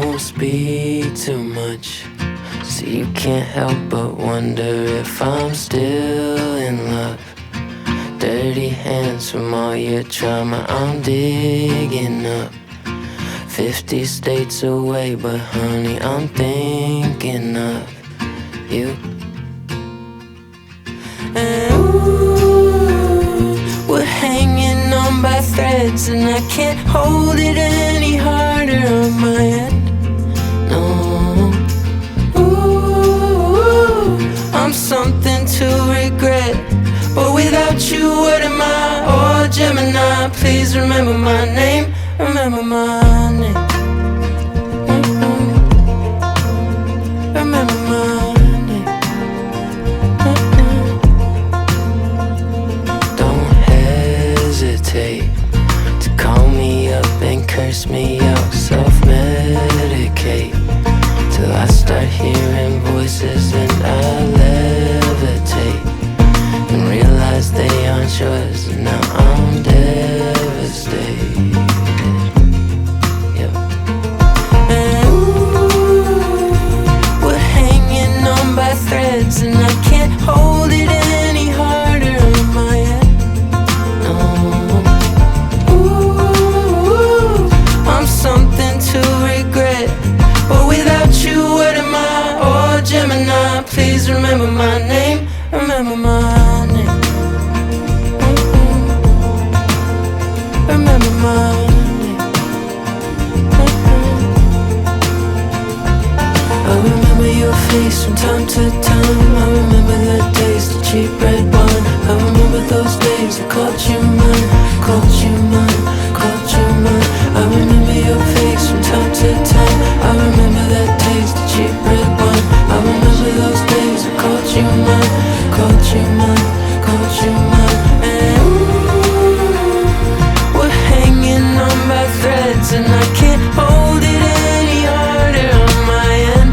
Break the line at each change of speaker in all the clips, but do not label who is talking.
don't speak too much, so you can't help but wonder if I'm still in love. Dirty hands from all your trauma I'm digging up. 50 states away, but honey, I'm thinking of you. And ooh, we're hanging on by threads, and I can't hold it any harder on my end. No. Ooh, I'm something to regret, but without you, what am I? Oh, Gemini, please remember my name. Remember my name. Remember my name. Don't hesitate to call me up and curse me out. Self-medicate till I start hearing voices and I levitate and realize they aren't yours, and now I'm devastated. And I can't hold it any harder on my end. No. Ooh, I'm something to regret, but without you, what am I? Oh, Gemini, please remember my name. Remember my name. Remember my name. I remember your face from time to time. I remember the days, the cheap red wine. I remember those days I called you mine, called you mine, called you mine. I remember your face from time to time. I remember that taste, the cheap red wine. I remember those days I called you mine, called you mine, called you mine. And ooh, we're hanging on by threads, and I can't hold it any harder on my end.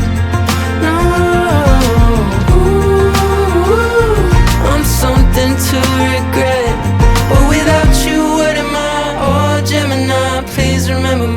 To regret, but without you, what am I? Oh, Gemini, please remember